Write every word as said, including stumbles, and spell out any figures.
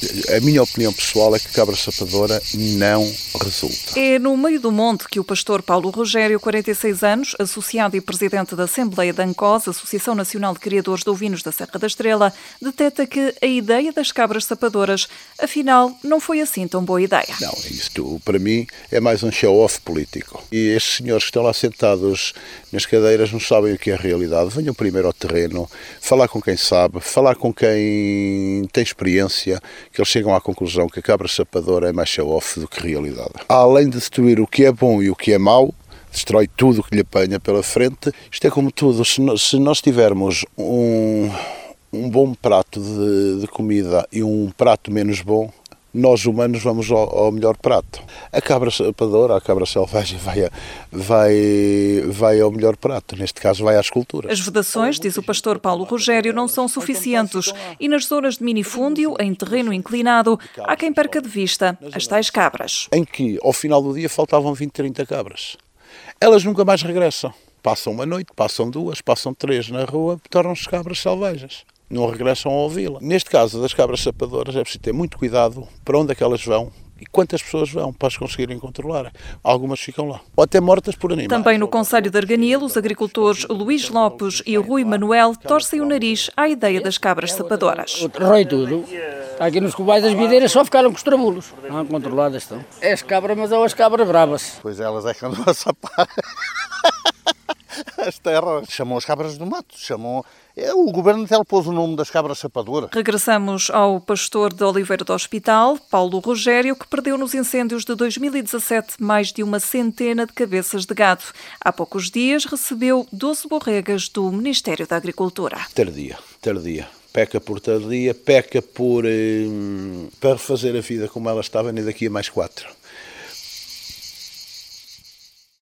A minha opinião pessoal é que cabra sapadora não resulta. É no meio do monte que o pastor Paulo Rogério, quarenta e seis anos, associado e presidente da Assembleia da ANCOS, Associação Nacional de Criadores de Ovinos da Serra da Estrela, deteta que a ideia das cabras sapadoras, afinal, não foi assim tão boa ideia. Não, isto para mim é mais um show-off político. E estes senhores que estão lá sentados nas cadeiras não sabem o que é a realidade. Venham primeiro ao terreno, falar com quem sabe, falar com quem tem experiência, que eles chegam à conclusão que a cabra sapadora é mais show-off do que realidade. Além de destruir o que é bom e o que é mau, destrói tudo o que lhe apanha pela frente. Isto é como tudo, se nós tivermos um, um bom prato de, de comida e um prato menos bom, nós humanos vamos ao, ao melhor prato. A cabra sapadora, a cabra selvagem vai, a, vai, vai ao melhor prato, neste caso vai à escultura. As vedações, diz o pastor Paulo Rogério, não são suficientes e nas zonas de minifúndio, em terreno inclinado, há quem perca de vista as tais cabras. Em que, ao final do dia, faltavam vinte, trinta cabras. Elas nunca mais regressam. Passam uma noite, passam duas, passam três na rua, tornam-se cabras selvagens. Não regressam ao vila. Neste caso das cabras sapadoras é preciso ter muito cuidado para onde é que elas vão e quantas pessoas vão para as conseguirem controlar. Algumas ficam lá, ou até mortas por animais. Também no concelho de Arganil, os agricultores Luís Lopes e Rui Manuel torcem o nariz à ideia das cabras sapadoras. Roi tudo. Está aqui nos cobais das videiras, só ficaram com os trabulos. Não, controladas estão. É as cabras, mas são as cabras bravas. Pois elas é que andam a sapar. As terras chamam as cabras do mato, chamam... O governo até pôs o nome das cabras sapadoras. Regressamos ao pastor de Oliveira do Hospital, Paulo Rogério, que perdeu nos incêndios de dois mil e dezassete mais de uma centena de cabeças de gado. Há poucos dias recebeu doze borregas do Ministério da Agricultura. Tardia, tardia. Peca por tardia, peca por... Eh, para refazer a vida como ela estava, nem daqui a mais quatro.